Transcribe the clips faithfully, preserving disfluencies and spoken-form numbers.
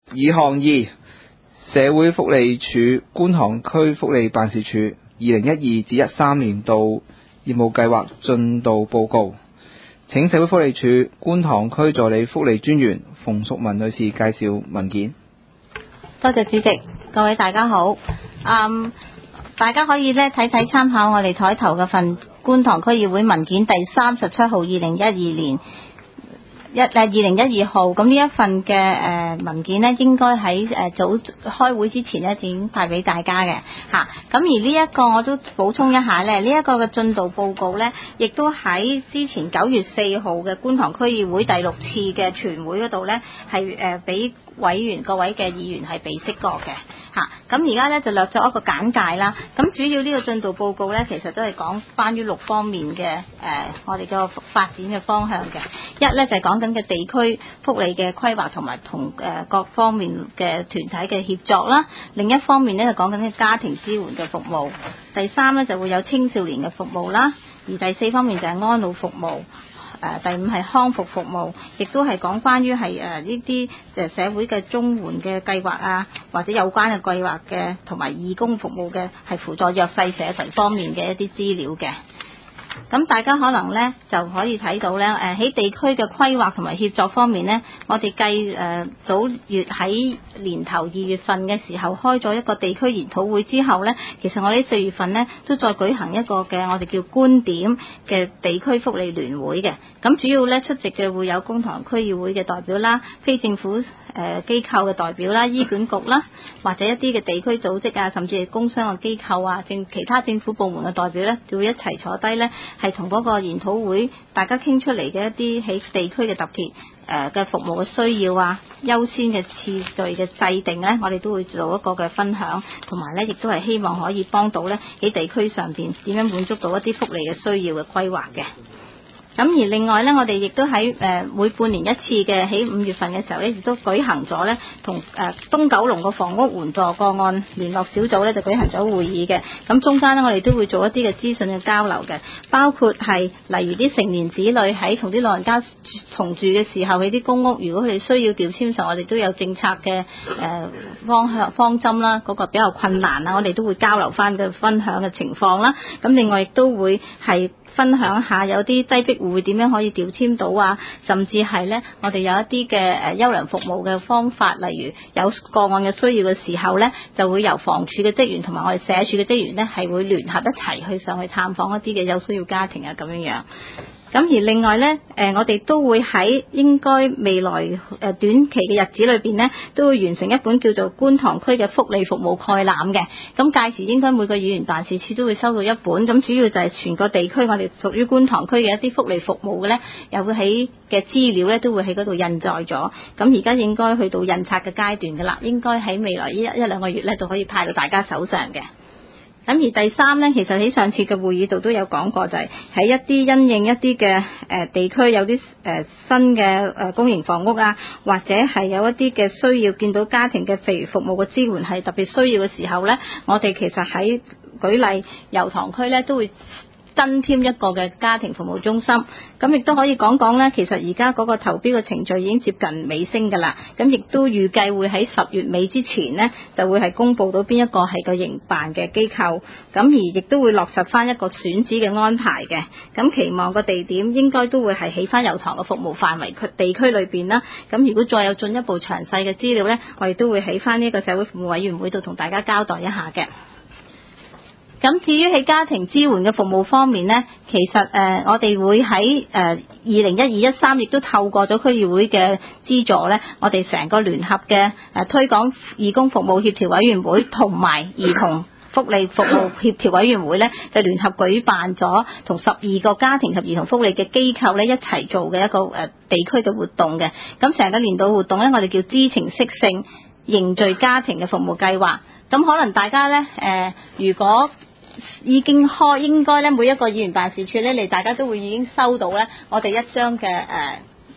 二項二，社會福利署觀塘區福利辦事處二零一二至一三年度業務計劃進度報告。請社會福利署觀塘區助理福利專員馮淑文女士介紹文件。 多謝主席，各位大家好。嗯，大家可以咧睇睇參考我哋台頭嘅份觀塘區議會文件第三十七號二零一二年一誒二零一二號，咁呢一份嘅誒、呃、文件呢，應該喺誒、呃、早開會之前呢，已經派俾大家嘅嚇。咁、啊、而呢一個我都補充一下咧，呢、這、一個嘅進度報告呢，亦都喺之前九月四號嘅觀塘區議會第六次嘅全會嗰度呢，係誒俾委員各位嘅議員係被釋過嘅嚇。咁而家呢，就略作一個簡介啦。咁主要呢個進度報告呢，其實都係講關於六方面嘅誒、呃、我哋個發展嘅方向嘅。一呢，就係、是、講緊嘅地區福利嘅規劃同埋同誒各方面嘅團體嘅協作啦。另一方面呢，就講緊啲家庭支援嘅服務。第三呢，就會有青少年嘅服務啦。而第四方面就係安老服務。誒、呃、第五係康復服務，亦都係講關於係誒呢啲誒社會嘅綜援嘅計劃啊，或者有關嘅計劃嘅，同埋義工服務嘅，係輔助弱勢社群方面嘅一啲資料嘅。咁大家可能咧就可以睇到咧，誒、呃、喺地區嘅規劃同埋協作方面呢，我哋計誒早月喺年頭二月份嘅時候開咗一個地區研討會之後呢，其實我哋四月份呢都再舉行一個嘅我哋叫觀點嘅地區福利聯會嘅。咁主要咧出席嘅會有觀塘區議會嘅代表啦、非政府誒、呃、機構嘅代表啦、醫管局啦，或者一啲嘅地區組織啊，甚至係工商嘅機構啊、政其他政府部門嘅代表呢，就會一齊坐低呢。係同嗰個研討會大家傾出嚟嘅一啲喺地區嘅特別誒嘅服務嘅需要啊，優先嘅次序嘅制定呢，我哋都會做一個嘅分享，同埋呢亦都係希望可以幫到呢喺地區上邊點樣滿足到一啲福利嘅需要嘅規劃嘅。咁而另外呢，我哋亦都喺誒每半年一次嘅喺五月份嘅時候呢，亦都舉行咗呢同誒東九龍個房屋援助個案聯絡小組呢，就舉行咗會議嘅。咁中間呢，我哋都會做一啲嘅資訊嘅交流嘅，包括係例如啲成年子女喺同啲老人家同住嘅時候，喺啲公屋，如果佢哋需要調遷時候，我哋都有政策嘅誒、呃、方向方針啦，嗰、那個比較困難啊，我哋都會交流翻嘅分享嘅情況啦。咁另外亦都會係分享下有啲擠迫戶會點樣可以調遷到啊，甚至係呢，我哋有一啲嘅誒優良服務嘅方法，例如有個案嘅需要嘅時候呢，就會由房署嘅職員同埋我哋社署嘅職員呢，係會聯合一齊去上去探訪一啲嘅有需要家庭啊咁樣樣。咁而另外呢，誒、呃、我哋都會喺應該未來誒、呃、短期嘅日子裏邊呢，都會完成一本叫做觀塘區嘅福利服務概覽嘅。咁屆時應該每個議員辦事處都會收到一本。咁主要就係全個地區我哋屬於觀塘區嘅一啲福利服務嘅呢，又會喺嘅資料呢，都會喺嗰度印載咗。咁而家應該去到印刷嘅階段㗎啦，應該喺未來呢一一兩個月呢，就可以派到大家手上嘅。咁而第三呢，其實喺上次嘅會議度都有講過，就係喺一啲因應一啲嘅誒地區有啲誒、呃、新嘅誒公營房屋啊，或者係有一啲嘅需要見到家庭嘅譬如服務嘅支援係特別需要嘅時候呢，我哋其實喺舉例油塘區呢都會增添一個嘅家庭服務中心。咁亦都可以講講呢，其實而家嗰個投標嘅程序已經接近尾聲㗎啦。咁亦都預計會喺十月尾之前呢，就會係公佈到邊一個係個營辦嘅機構。咁而亦都會落實翻一個選址嘅安排嘅。咁期望個地點應該都會係喺翻油塘嘅服務範圍區地區裏邊啦。咁如果再有進一步詳細嘅資料呢，我哋都會喺翻呢個社會服務委員會度同大家交代一下嘅。咁至於喺家庭支援嘅服務方面呢，其實誒、呃、我哋會喺誒二零一二一三亦都透過咗區議會嘅資助呢，我哋成個聯合嘅誒、呃、推廣義工服務協調委員會同埋兒童福利服務協調委員會呢，就聯合舉辦咗同十二個家庭及兒童福利嘅機構呢一齊做嘅一個誒、呃、地區嘅活動嘅。咁成個年度活動呢，我哋叫知情識性凝聚家庭嘅服務計劃。咁可能大家呢，誒、呃，如果已經開，應該咧每一個議員辦事處咧，你大家都會已經收到咧，我哋一張嘅誒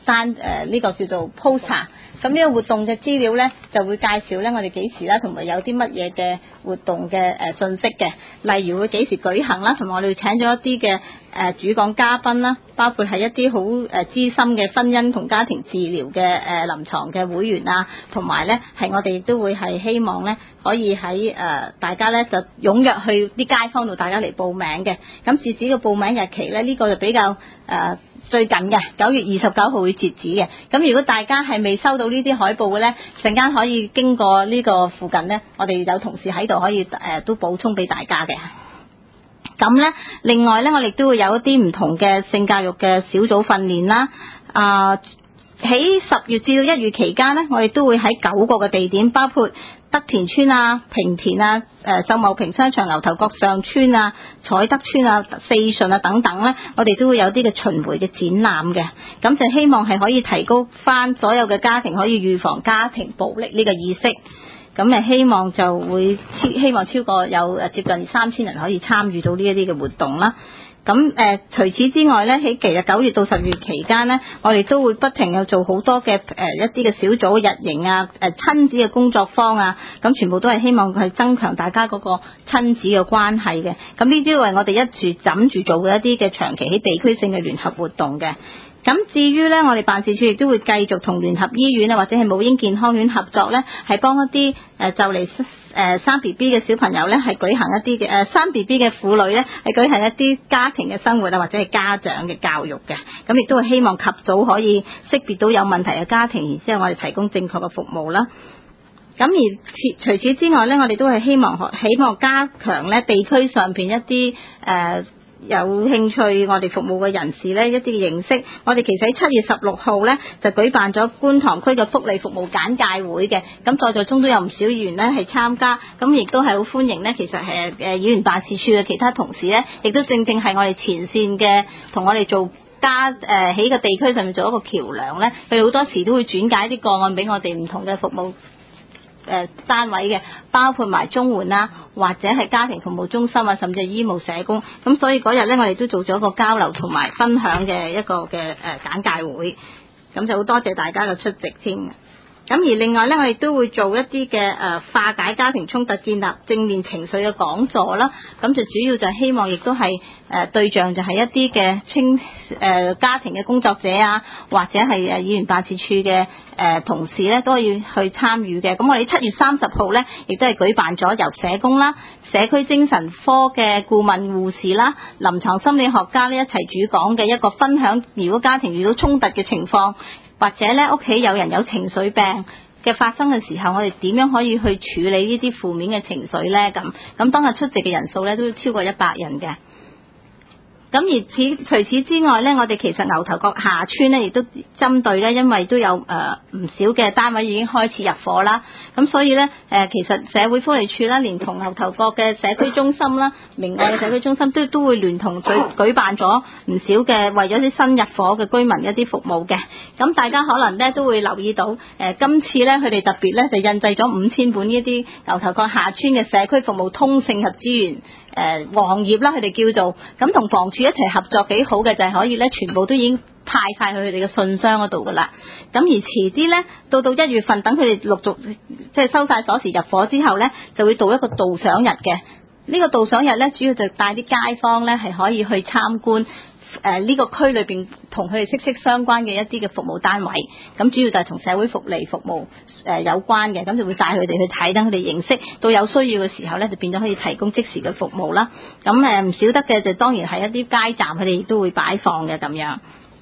單誒呢、呃這個叫做 poster。咁呢個活動嘅資料呢，就會介紹呢我哋幾時啦，同埋有啲乜嘢嘅活動嘅誒信息嘅，例如會幾時舉行啦，同埋我哋請咗一啲嘅誒主講嘉賓啦，包括係一啲好誒資深嘅婚姻同家庭治療嘅誒臨床嘅會員啊，同埋呢係我哋亦都會係希望呢可以喺誒、呃、大家呢就踴躍去啲街坊度，大家嚟報名嘅。咁截止嘅報名日期呢，呢、這個就比較誒。呃最近嘅九月二十九號會截止嘅，咁如果大家係未收到呢啲海報嘅呢，陣間可以經過呢個附近呢，我哋有同事喺度可以誒、呃、都補充俾大家嘅。咁呢，另外呢，我哋都會有一啲唔同嘅性教育嘅小組訓練啦，啊、呃。喺十月至到一月期間呢，我哋都會喺九個嘅地點，包括德田村啊、平田啊、誒秀茂坪商場、牛頭角上村啊、彩德村啊、四順啊等等呢，我哋都會有啲嘅巡迴嘅展覽嘅。咁就希望係可以提高翻所有嘅家庭可以預防家庭暴力呢個意識。咁誒希望就會超希望超過有誒接近三千人可以參與到呢一啲嘅活動啦。咁誒、呃，除此之外咧，喺其實九月到十月期間咧，我哋都會不停有做好多嘅誒、呃、一啲嘅小組日營啊、誒、呃、親子嘅工作坊啊，咁全部都係希望係增強大家嗰個親子嘅關係嘅。咁呢啲都係我哋一住枕住做嘅一啲嘅長期喺地區性嘅聯合活動嘅。咁至於咧，我哋辦事處亦都會繼續同聯合醫院啊，或者係母嬰健康院合作咧，係幫一啲誒就嚟誒生 B B 嘅小朋友咧，係舉行一啲嘅誒生 B B 嘅婦女咧，係舉行一啲家庭嘅生活啊，或者係家長嘅教育嘅。咁亦都係希望及早可以識別到有問題嘅家庭，然之後我哋提供正確嘅服務啦。咁而除此之外咧，我哋都係希望希望加強咧地區上邊一啲誒。呃有興趣我哋服務嘅人士呢，一啲嘅認識，我哋其實喺七月十六號呢，就舉辦咗觀塘區嘅福利服務簡介會嘅，咁在座中都有唔少議員呢係參加，咁亦都係好歡迎呢。其實係誒議員辦事處嘅其他同事呢，亦都正正係我哋前線嘅同我哋做家誒喺個地區上面做一個橋梁呢，佢哋好多時都會轉介一啲個案俾我哋唔同嘅服務誒單位嘅，包括埋綜援啦，或者係家庭服務中心啊，甚至係醫務社工。咁所以嗰日咧，我哋都做咗一個交流同埋分享嘅一個嘅誒簡介會。咁就好多謝大家嘅出席添。咁而另外咧，我哋都會做一啲嘅誒化解家庭衝突、建立正面情緒嘅講座啦。咁就主要就係希望亦都係誒對象就係一啲嘅青誒家庭嘅工作者啊，或者係誒議員辦事處嘅誒同事咧，都可以去參與嘅。咁我哋七月三十號咧，亦都係舉辦咗由社工啦、社區精神科嘅顧問護士啦、臨床心理學家呢一齊主講嘅一個分享，如果家庭遇到衝突嘅情況，或者咧屋企有人有情緒病嘅發生嘅時候，我哋點樣可以去處理呢啲負面嘅情緒咧？咁咁當日出席嘅人數咧都超過一百人嘅。咁而此除此之外咧，我哋其實牛頭角下村咧，亦都針對咧，因為都有誒唔、呃、少嘅單位已經開始入伙啦。咁所以咧誒、呃，其實社會福利署啦，連同牛頭角嘅社區中心啦、明愛嘅社區中心都都會聯同舉舉辦咗唔少嘅為咗啲新入伙嘅居民一啲服務嘅。咁大家可能咧都會留意到誒、呃，今次咧佢哋特別咧就印製咗五千本呢啲牛頭角下村嘅社區服務通勝合資源。誒、呃、黃頁啦，佢哋叫做咁，同房署一齊合作幾好嘅，就係、是、可以咧，全部都已經派晒去佢哋嘅信箱嗰度噶啦。咁而遲啲咧，到到一月份，等佢哋陸續即係收晒鎖匙入伙之後咧，就會到一個導賞日嘅。呢、這個導賞日咧，主要就帶啲街坊咧係可以去參觀。誒、呃、呢、這個區裏邊同佢哋息息相關嘅一啲嘅服務單位，咁主要就係同社會福利服務誒、呃、有關嘅，咁就會帶佢哋去睇，等佢哋認識到有需要嘅時候咧，就變咗可以提供即時嘅服務啦。咁誒唔少得嘅就當然係一啲街站，佢哋亦都會擺放嘅咁樣。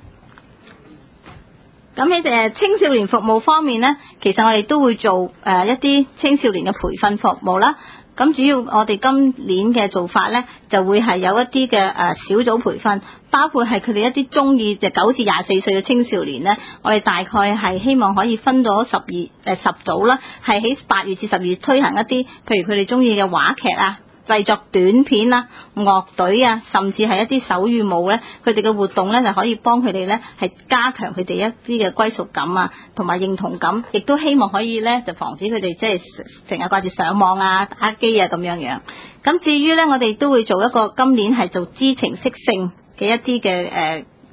咁喺誒青少年服務方面咧，其實我哋都會做誒、呃、一啲青少年嘅培訓服務啦。咁主要我哋今年嘅做法咧，就會係有一啲嘅誒小組培訓，包括係佢哋一啲中意就九至廿四歲嘅青少年咧，我哋大概係希望可以分到十二誒十組啦，係喺八月至十二月推行一啲，譬如佢哋中意嘅話劇啊、製作短片啊、樂隊啊，甚至係一啲手語舞咧，佢哋嘅活動咧就可以幫佢哋咧係加強佢哋一啲嘅歸屬感啊，同埋認同感，亦都希望可以咧就防止佢哋即係成日掛住上網啊、打機啊咁樣樣。咁至於咧，我哋都會做一個今年係做知情識性嘅一啲嘅誒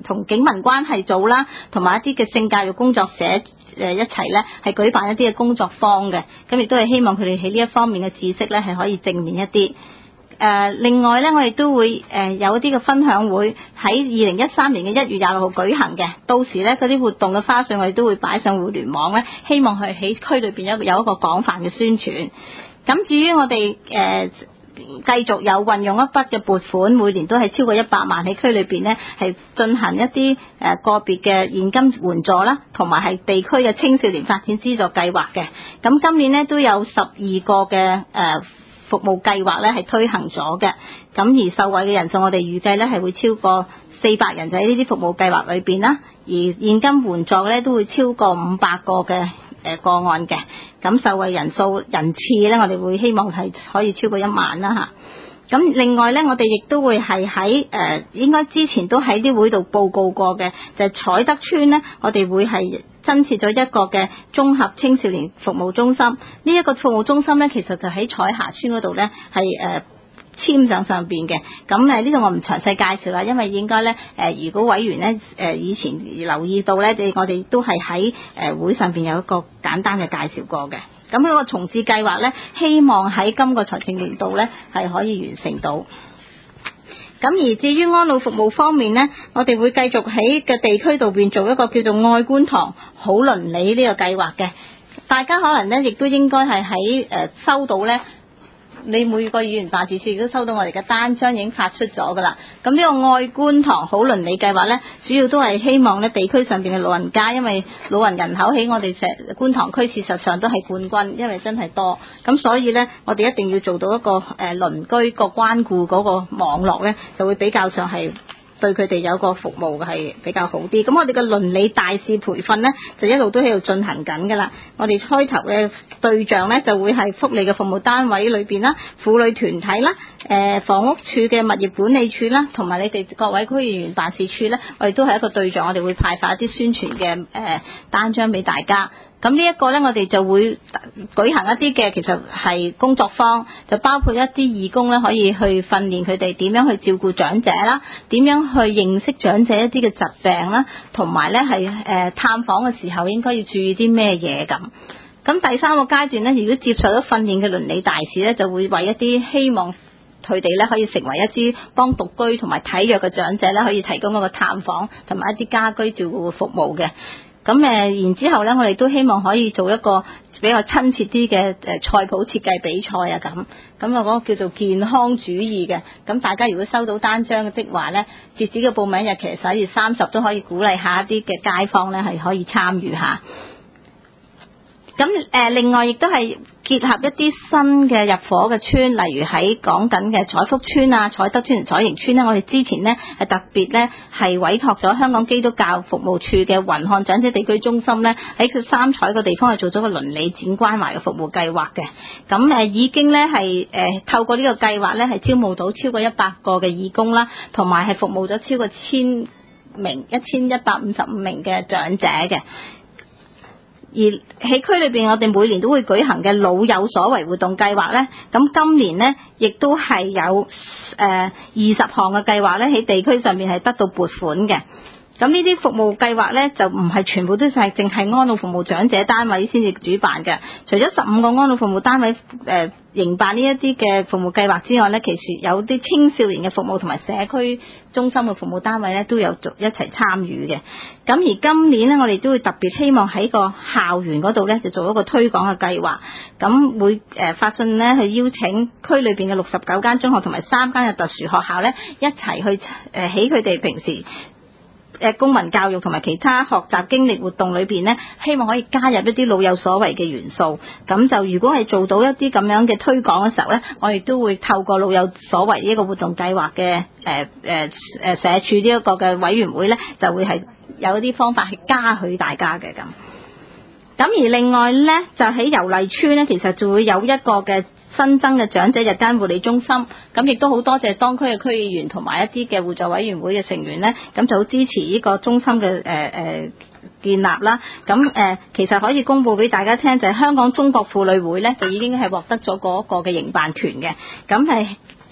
同警民關係組啦，同埋一啲嘅性教育工作者誒一齊咧，係舉辦一啲嘅工作坊嘅，咁亦都係希望佢哋喺呢一方面嘅知識咧係可以正面一啲。誒、呃、另外咧，我哋都會誒、呃、有一啲嘅分享會喺二零一三年嘅一月廿六號舉行嘅，到時咧嗰啲活動嘅花絮我哋都會擺上互聯網咧，希望係喺區裏邊有有一個廣泛嘅宣傳。咁至於我哋誒、呃、繼續有運用一筆嘅撥款，每年都係超過一百萬喺區裏邊咧，係進行一啲誒、呃、個別嘅現金援助啦，同埋係地區嘅青少年發展資助計劃嘅。咁今年咧都有十二個嘅誒、呃服務計劃咧係推行咗嘅，咁而受惠嘅人數我哋預計咧係會超過四百人，就喺呢啲服務計劃裏邊啦。而現金援助咧都會超過五百個嘅誒個案嘅，咁受惠人數人次咧我哋會希望係可以超過一萬啦嚇。咁另外咧，我哋亦都會係喺誒應該之前都喺啲會度報告過嘅，就係、是、彩德邨咧，我哋會係增設咗一個嘅綜合青少年服務中心。呢、這、一個服務中心咧，其實就喺彩霞邨嗰度咧，係誒簽上上邊嘅。咁誒呢度我唔詳細介紹啦，因為應該咧誒，如果委員咧誒以前留意到咧，我哋都係喺誒會上邊有一個簡單嘅介紹過嘅。咁呢個重置計劃咧，希望喺今個財政年度咧係可以完成到。咁而至於安老服務方面咧，我哋會繼續喺嘅地區度邊做一個叫做愛觀塘好鄰里呢個計劃嘅。大家可能咧亦都應該係喺誒收到咧。你每個議員辦事處亦都收到我哋嘅單張已經發出咗噶啦。咁呢個愛觀塘好鄰里計劃呢，主要都係希望呢地區上邊嘅老人家，因為老人人口喺我哋成觀塘區事實上都係冠軍，因為真係多。咁所以呢，我哋一定要做到一個誒鄰居個關顧嗰個網絡呢，就會比較上係對佢哋有個服務係比較好啲。咁我哋嘅鄰里大使培訓呢，就一路都喺度進行緊噶啦。我哋開頭嘅對象呢，就會係福利嘅服務單位裏邊啦、婦女團體啦、誒房屋處嘅物業管理處啦，同埋你哋各位區議員辦事處呢，我哋都係一個對象。我哋會派發一啲宣傳嘅誒單張俾大家。咁呢一個呢，我哋就會舉行一啲嘅，其實係工作坊，就包括一啲義工呢，可以去訓練佢哋點樣去照顧長者啦，點樣去認識長者一啲嘅疾病啦，同埋呢係誒探訪嘅時候應該要注意啲咩嘢咁。咁第三個階段呢，如果接受咗訓練嘅鄰里大使呢，就會為一啲希望佢哋呢可以成為一啲幫獨居同埋體弱嘅長者呢，可以提供一個探訪同埋一啲家居照顧嘅服務嘅。咁誒，然之後咧，我哋都希望可以做一個比較親切啲嘅誒菜譜設計比賽啊，咁咁啊嗰個叫做健康主義嘅。咁大家如果收到單張嘅話咧，截止嘅報名日期十一月三十，都可以鼓勵下一啲嘅街坊咧係可以參與下。咁誒、呃，另外亦都係結合一啲新嘅入伙嘅村，例如喺講緊嘅彩福村啊、彩德村同彩盈村呢，我哋之前呢係特別呢係委託咗香港基督教服務處嘅雲漢長者地區中心呢，喺佢三彩個地方係做咗個鄰里展關懷嘅服務計劃嘅。咁誒已經呢係誒透過呢個計劃呢係招募到超過一百個嘅義工啦，同埋係服務咗超過千名一千一百五十五名嘅長者嘅。而喺區裏邊，我哋每年都會舉行嘅老有所為活動計劃呢，咁今年呢亦都係有誒二十項嘅計劃呢喺地區上面係得到撥款嘅。咁呢啲服務計劃呢，就唔係全部都係淨係安老服務長者單位先至主辦嘅，除咗十五個安老服務單位誒、呃、營辦呢一啲嘅服務計劃之外呢，其實有啲青少年嘅服務同埋社區中心嘅服務單位呢都有做一齊參與嘅。咁而今年呢，我哋都會特別希望喺個校園嗰度呢，就做一個推廣嘅計劃，咁會誒發信呢去邀請區裏邊嘅六十九間中學同埋三間嘅特殊學校呢，一齊去誒喺佢哋平時誒公民教育同埋其他學習經歷活動裏邊呢，希望可以加入一啲老有所為嘅元素。咁就如果係做到一啲咁樣嘅推廣嘅時候呢，我哋都會透過老有所為呢一個活動計劃嘅誒誒誒社署呢一個嘅委員會呢，就會係有一啲方法係嘉許大家嘅咁。咁而另外呢，就喺油麗邨呢，其實就會有一個嘅新增嘅長者日間護理中心，咁亦都好多謝當區嘅區議員同埋一啲嘅互助委員會嘅成員呢，咁就好支持呢個中心嘅誒誒建立啦。咁誒、呃、其實可以公佈俾大家聽，就係、是、香港中國婦女會呢，就已經係獲得咗嗰個嘅營辦權嘅。咁係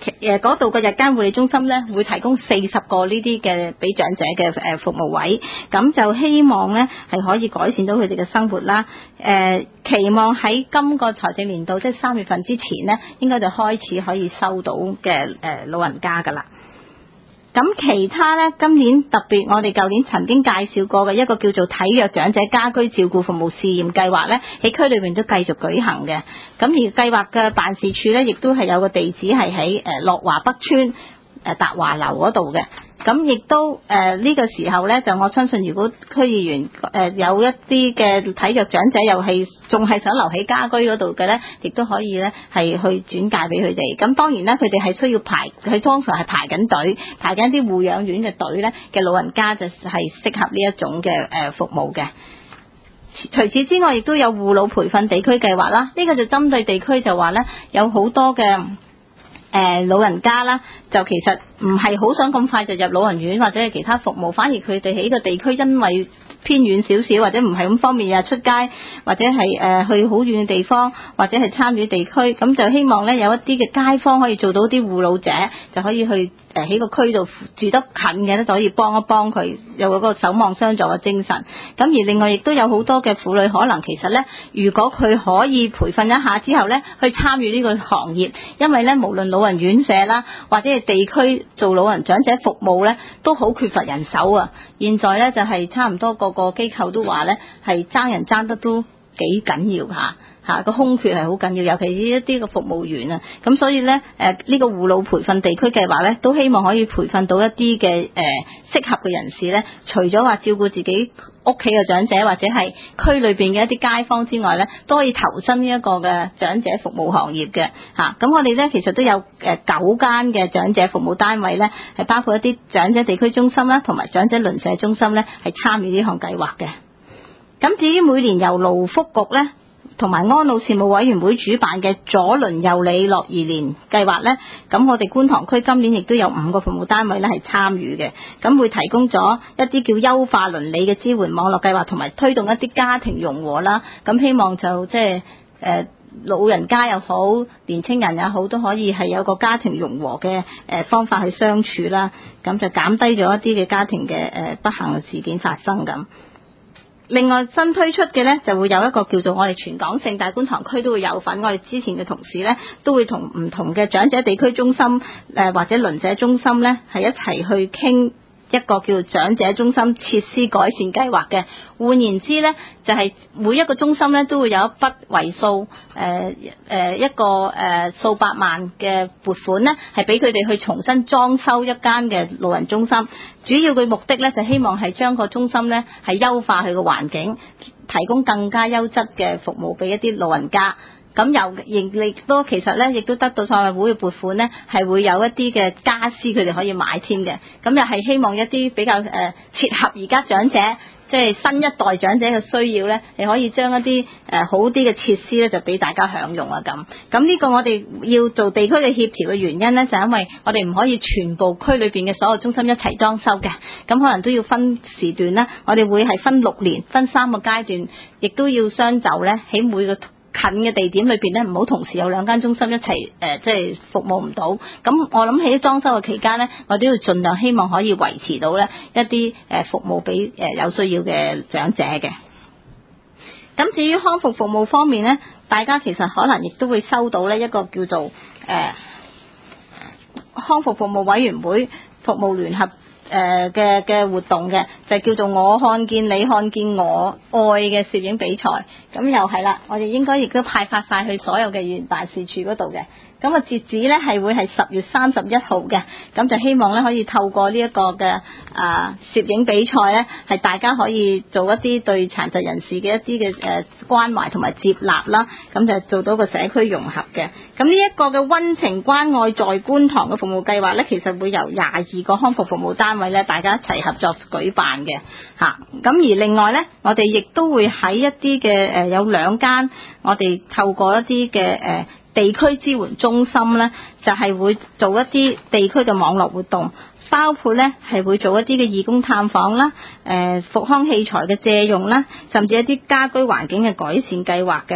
誒嗰度嘅日間護理中心咧，會提供四十個呢啲嘅俾長者嘅誒服務位，咁就希望咧係可以改善到佢哋嘅生活啦。誒、呃、期望喺今個財政年度，即係三月份之前咧，應該就開始可以收到嘅誒、呃、老人家噶啦。咁其他咧，今年特別我哋舊年曾經介紹過嘅一個叫做體弱長者家居照顧服務試驗計劃咧，喺區裏面都繼續舉行嘅。咁而計劃嘅辦事處咧，亦都係有個地址係喺誒樂華北村誒達華樓嗰度嘅。咁亦都誒呢、呃這個時候咧，就我相信如果區議員誒、呃、有一啲嘅體弱長者又係仲係想留喺家居嗰度嘅咧，亦都可以咧係去轉介俾佢哋。咁當然咧，佢哋係需要排，佢通常係排緊隊，排緊啲護養院嘅隊咧嘅老人家就係適合呢一種嘅誒服務嘅。除此之外，亦都有護老培訓地區計劃啦。呢、這個就針對地區就話咧，有好多嘅。誒、呃、老人家啦，就其實唔係好想咁快就入老人院或者係其他服務，反而佢哋喺個地區因為偏遠少少或者唔係咁方便日出街，或者係誒、呃、去好遠嘅地方，或者係參與地區，咁就希望咧有一啲嘅街坊可以做到啲護老者，就可以去誒喺、呃、個區度住得近嘅咧，就可以幫一幫佢，有嗰個守望相助嘅精神。咁而另外亦都有好多嘅婦女，可能其實咧，如果佢可以培訓一下之後咧，去參與呢個行業，因為咧無論老人院舍啦，或者係地區做老人長者服務咧，都好缺乏人手啊。現在咧就係、是、差唔多個個機構都話咧係爭人爭得都幾緊要嚇嚇，個空缺係好緊要，尤其是一啲嘅服務員啊。咁所以咧誒呢、呃這個護老培訓地區計劃咧，都希望可以培訓到一啲嘅誒適合嘅人士咧，除咗話照顧自己屋企嘅長者或者係區裏邊嘅一啲街坊之外咧，都可以投身呢一個嘅長者服務行業嘅嚇。咁、啊、我哋咧其實都有誒九間嘅長者服務單位咧，係包括一啲長者地區中心啦，同埋長者鄰舍中心咧，係參與呢項計劃嘅。咁至於每年由勞福局咧同埋安老事務委員會主辦嘅左鄰右里樂頤年計劃咧，咁我哋觀塘區今年亦都有五個服務單位咧係參與嘅，咁會提供咗一啲叫優化鄰里嘅支援網絡計劃，同埋推動一啲家庭融合啦。咁希望就即係誒老人家又好，年青人也好，都可以係有個家庭融合嘅誒方法去相處啦。咁就減低咗一啲嘅家庭嘅誒不幸嘅事件發生咁。另外新推出嘅呢，就會有一個叫做我哋全港性大觀塘區都會有份，我哋之前嘅同事呢，都會同唔同嘅長者地區中心誒、呃、或者鄰舍中心呢，係一齊去傾一個叫做長者中心設施改善計劃嘅。換言之呢，就係、是、每一個中心呢，都會有一筆為數誒誒一個誒、呃、數百萬嘅撥款呢，係俾佢哋去重新裝修一間嘅老人中心。主要嘅目的呢，就希望係將個中心呢，係優化佢嘅環境，提供更加優質嘅服務俾一啲老人家。咁又亦都其實咧，亦都得到賽馬會嘅撥款咧，係會有一啲嘅家私佢哋可以買添嘅。咁又係希望一啲比較誒、呃、切合而家長者，即係新一代長者嘅需要咧，你可以將一啲誒、呃、好啲嘅設施咧，就俾大家享用啊咁。咁呢個我哋要做地區嘅協調嘅原因咧，就係因為我哋唔可以全部區裏邊嘅所有中心一齊裝修嘅，咁可能都要分時段啦。我哋會係分六年，分三個階段，亦都要相就咧喺每個近嘅地點裏邊咧，唔好同時有兩間中心一齊誒、呃，即係服務唔到。咁我諗喺裝修嘅期間呢，我都要盡量希望可以維持到呢一啲誒服務俾誒有需要嘅長者嘅。咁至於康復服務方面呢，大家其實可能亦都會收到呢一個叫做誒、呃、康復服務委員會服務聯合誒嘅嘅活動嘅，就叫做我看見你看見我愛嘅攝影比賽。咁又係啦，我哋應該亦都派發晒去所有嘅議員辦事處嗰度嘅。咁啊截止咧係會係十月三十一號嘅，咁就希望咧可以透過呢一個嘅啊攝影比賽咧，係大家可以做一啲對殘疾人士嘅一啲嘅誒關懷同埋接納啦，咁就做到個社區融合嘅。咁呢一個嘅溫情關愛在觀塘嘅服務計劃咧，其實會由廿二個康復服務單位咧，大家一齊合作舉辦嘅嚇。咁而另外咧，我哋亦都會喺一啲嘅誒有兩間，我哋透過一啲嘅誒地區支援中心咧，就係、是、會做一啲地區嘅網絡活動，包括咧係會做一啲嘅義工探訪啦、誒、呃、復康器材嘅借用啦，甚至一啲家居環境嘅改善計劃嘅。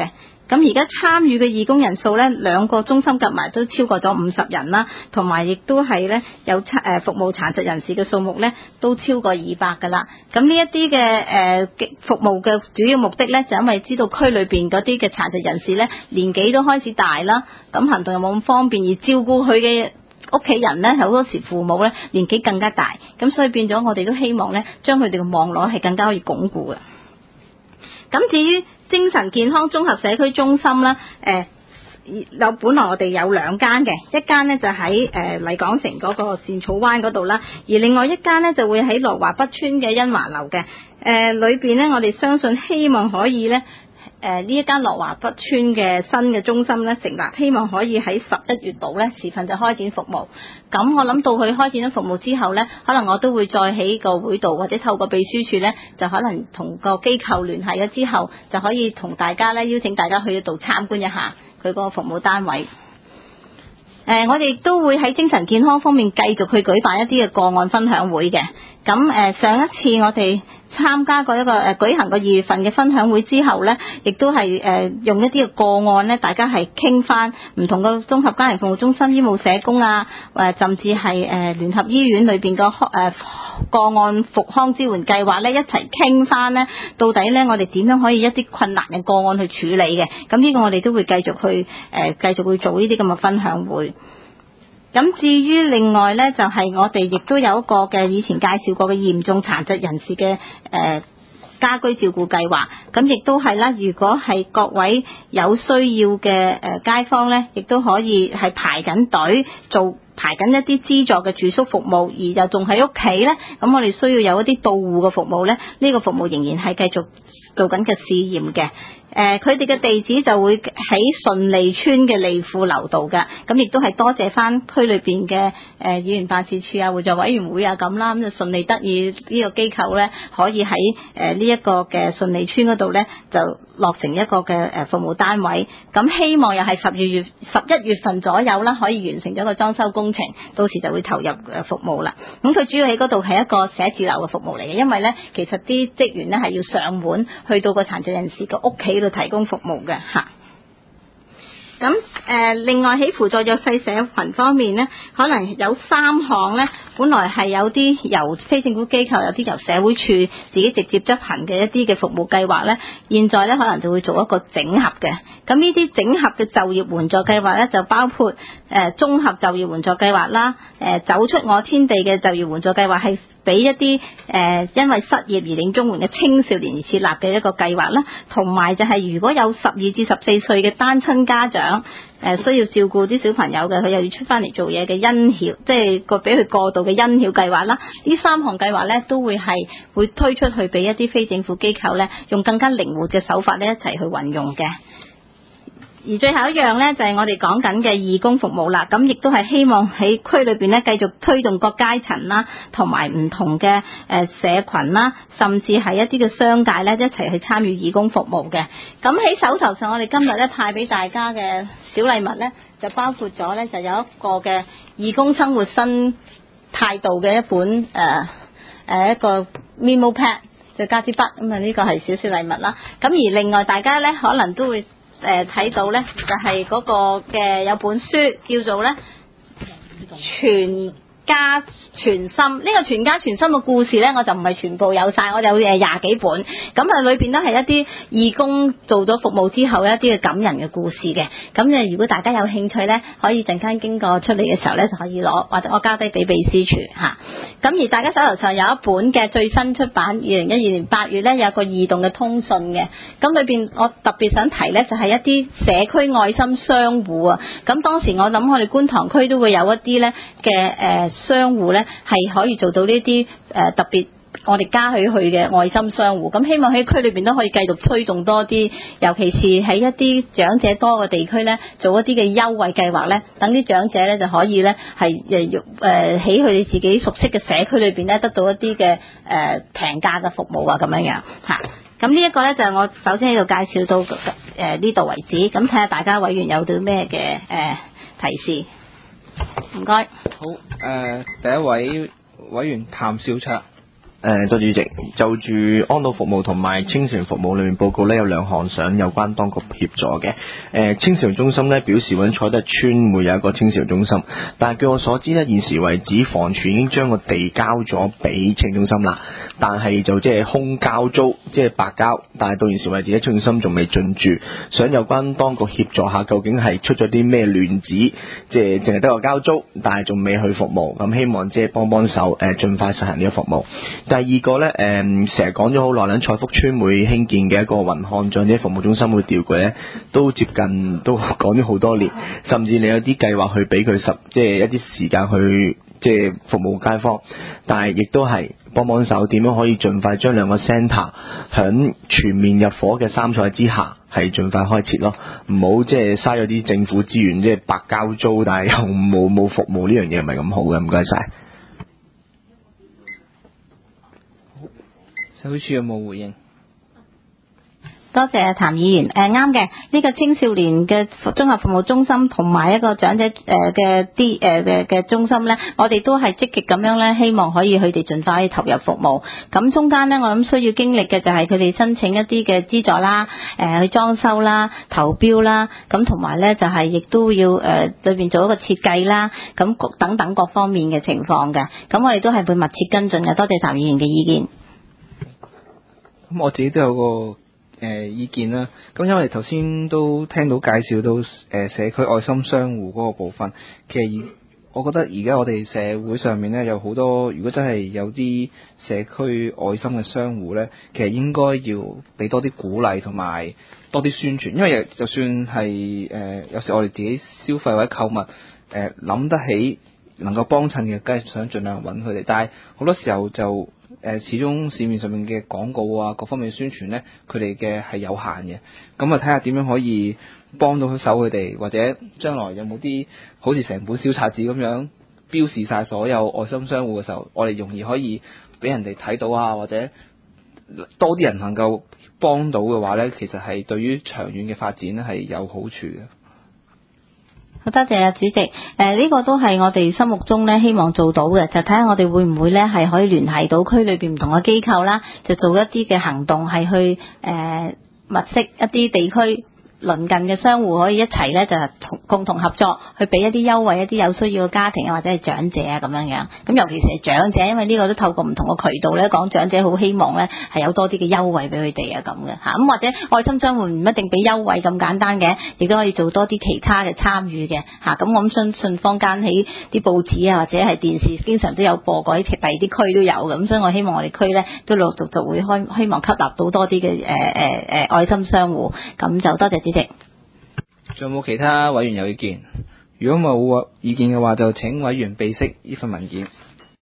咁而家參與嘅義工人數咧，兩個中心夾埋都超過咗五十人啦，同埋亦都係咧有誒服務殘疾人士嘅數目咧都超過二百噶啦。咁呢一啲嘅誒服務嘅主要目的咧，就因為知道區裏邊嗰啲嘅殘疾人士咧年紀都開始大啦，咁行動又冇咁方便，而照顧佢嘅屋企人咧，好多時父母咧年紀更加大，咁所以變咗我哋都希望咧，將佢哋嘅網絡係更加可以鞏固嘅。咁至於精神健康綜合社區中心啦，誒有本來我哋有兩間嘅，一間咧就喺誒麗港城嗰個善草灣嗰度啦，而另外一間咧就會喺樂華北村嘅欣華樓嘅，誒裏邊咧我哋相信希望可以咧。誒呢一間樂華北村嘅新嘅中心咧成立，希望可以喺十一月度咧時份就開展服務。咁我諗到佢開展咗服務之後咧，可能我都會再喺個會度或者透過秘書處咧，就可能同個機構聯繫咗之後，就可以同大家咧邀請大家去度參觀一下佢個服務單位。誒、呃，我哋都會喺精神健康方面繼續去舉辦一啲嘅個案分享會嘅。咁誒、呃，上一次我哋參加過一個誒、呃、舉行過二月份嘅分享會之後咧，亦都係誒、呃、用一啲嘅個案咧，大家係傾翻唔同嘅綜合家庭服務中心、醫務社工啊，誒、呃、甚至係誒聯合醫院裏邊個誒個案復康支援計劃咧，一齊傾翻咧，到底咧我哋點樣可以一啲困難嘅個案去處理嘅？咁呢個我哋都會繼續去誒、呃、繼續去做呢啲咁嘅分享會。咁至於另外咧，就係、是、我哋亦都有一個嘅以前介紹過嘅嚴重殘疾人士嘅誒、呃、家居照顧計劃，咁亦都係啦。如果係各位有需要嘅誒街坊咧，亦都可以係排緊隊做排緊一啲資助嘅住宿服務，而又仲喺屋企咧，咁我哋需要有一啲到戶嘅服務咧，呢、這個服務仍然係繼續做緊嘅試驗嘅。誒佢哋嘅地址就會喺順利村嘅利富樓度㗎，咁亦都係多謝翻區裏邊嘅誒議員辦事處啊、互助委員會啊咁啦，咁就順利得以呢個機構咧可以喺誒呢一個嘅順利村嗰度咧就落成一個嘅誒服務單位，咁希望又係十二月十一月份左右啦，可以完成咗個裝修工程，到時就會投入誒服務啦。咁佢主要喺嗰度係一個寫字樓嘅服務嚟嘅，因為咧其實啲職員咧係要上門去到個殘疾人士嘅屋企度提供服務嘅嚇。咁誒、呃，另外喺輔助弱勢社群方面呢，可能有三項呢，本來係有啲由非政府機構，有啲由社會處自己直接執行嘅一啲嘅服務計劃呢，現在呢可能就會做一個整合嘅。咁呢啲整合嘅就業援助計劃呢，就包括誒、呃、綜合就業援助計劃啦，誒、呃、走出我天地嘅就業援助計劃係俾一啲誒、呃、因為失業而領綜援嘅青少年而設立嘅一個計劃啦，同埋就係如果有十二至十四歲嘅單親家長。誒、呃、需要照顧啲小朋友嘅，佢又要出翻嚟做嘢嘅恩曉，即係個俾佢過渡嘅恩曉計劃啦。呢三項計劃咧都會係會推出去俾一啲非政府機構咧，用更加靈活嘅手法咧一齊去運用嘅。而最後一樣咧就係、是、我哋講緊嘅義工服務啦，咁亦都係希望喺區裏邊咧繼續推動各階層啦，同埋唔同嘅誒社群啦，甚至係一啲嘅商界咧一齊去參與義工服務嘅。咁喺手頭上，我哋今日咧派俾大家嘅小禮物咧，就包括咗咧就有一個嘅義工生活新態度嘅一本誒誒、呃呃、一個 memo pad， 就加支筆，咁啊呢個係少少禮物啦。咁而另外大家咧可能都會誒睇、呃、到咧，就係、是、嗰個嘅有本書叫做咧全家全心。呢、這個全家全心嘅故事咧，我就唔係全部有晒，我有誒廿幾本。咁啊，裏邊都係一啲義工做咗服務之後一啲嘅感人嘅故事嘅。咁誒，如果大家有興趣咧，可以陣間經過出嚟嘅時候咧，就可以攞，或者我交低俾秘書處嚇。咁、啊、而大家手頭上有一本嘅最新出版，二零一二年八月咧有個異動嘅通訊嘅。咁裏邊我特別想提咧，就係、是、一啲社區愛心商戶啊。咁當時我諗我哋觀塘區都會有一啲咧嘅誒商戶咧。係可以做到呢啲誒特別我哋加起去嘅愛心商戶，咁希望喺區裏邊都可以繼續推動多啲，尤其是喺一啲長者多嘅地區咧，做一啲嘅優惠計劃咧，等啲長者咧就可以咧係誒誒喺佢哋自己熟悉嘅社區裏邊咧得到一啲嘅誒平價嘅服務啊咁樣樣嚇。咁呢一個咧就係我首先喺度介紹到誒呢度為止，咁睇下大家委員有啲咩嘅誒提示。唔該。 好，誒、呃、第一位委員譚兆卓。 誒，多謝主席。就住安老服務同埋青少年服務裏面報告呢，有兩項想有關當局協助嘅。誒、呃，青少年中心呢表示揾彩德邨會有一個青少年中心，但係據我所知呢，現時為止房署已經將個地交咗俾青中心啦，但係就即係空交租，即係白交，但係到現時為止咧，青中心仲未進駐，想有關當局協助下，究竟係出咗啲咩亂子，即係淨係得個交租，但係仲未去服務，咁希望即係幫幫手，誒，盡快實行呢個服務。第二個呢，誒、嗯，成日講咗好耐啦，彩福邨會興建嘅一個雲漢長者服務中心會調舉呢，都接近都講咗好多年，甚至你有啲計劃去俾佢十，即係一啲時間去即係服務街坊，但係亦都係幫幫手，點樣可以盡快將兩個 centre 響全面入伙嘅三賽之下，係盡快開設咯，唔好即係嘥咗啲政府資源，即係白交租，但係又冇冇服務呢樣嘢，唔係咁好嘅，唔該晒。 社會處有冇回應？ 多謝譚議員。誒啱嘅，呢個青少年嘅綜合服務中心同埋一個長者誒嘅啲誒嘅嘅中心呢，我哋都係積極咁樣呢，希望可以佢哋盡快投入服務。咁中間呢，我諗需要經歷嘅就係佢哋申請一啲嘅資助啦，誒去裝修啦、投標啦，咁同埋呢就係亦都要誒裏邊做一個設計啦，咁等等各方面嘅情況嘅。咁我哋都係會密切跟進嘅。多謝譚議員嘅意見。 咁我自己都有個誒、呃、意見啦。咁因為頭先都聽到介紹到誒、呃、社區愛心商戶嗰個部分，其實我覺得而家我哋社會上面咧有好多，如果真係有啲社區愛心嘅商戶咧，其實應該要俾多啲鼓勵同埋多啲宣傳。因為就算係誒、呃、有時我哋自己消費或者購物誒諗、呃、得起能夠幫襯嘅，梗係想盡量揾佢哋。但係好多時候就誒、呃，始終市面上面嘅廣告啊，各方面嘅宣傳呢，佢哋嘅係有限嘅。咁啊，睇下點樣可以幫到佢手佢哋，或者將來有冇啲好似成本小冊子咁樣標示晒所有愛心商戶嘅時候，我哋容易可以俾人哋睇到啊，或者多啲人能夠幫到嘅話呢，其實係對於長遠嘅發展呢係有好處嘅。 好多謝啊，主席。誒、呃、呢、這個都係我哋心目中咧希望做到嘅，就睇下我哋會唔會咧係可以聯繫到區裏邊唔同嘅機構啦，就做一啲嘅行動，係去誒物色一啲地區鄰近嘅商戶，可以一齊咧就同共同合作，去俾一啲優惠一啲有需要嘅家庭啊，或者係長者啊咁樣樣。咁尤其是係長者，因為呢個都透過唔同嘅渠道咧講，長者好希望咧係有多啲嘅優惠俾佢哋啊咁嘅嚇。咁或者愛心商戶唔一定俾優惠咁簡單嘅，亦都可以做多啲其他嘅參與嘅嚇。咁我諗相信坊間喺啲報紙啊或者係電視經常都有播過，喺第二啲區都有嘅。咁所以我希望我哋區咧都陸陸續續會開希望吸納到多啲嘅誒誒誒愛心商戶。咁就多謝主席。 仲有冇其他委員有意見？如果冇意見嘅話，就請委員備悉呢份文件。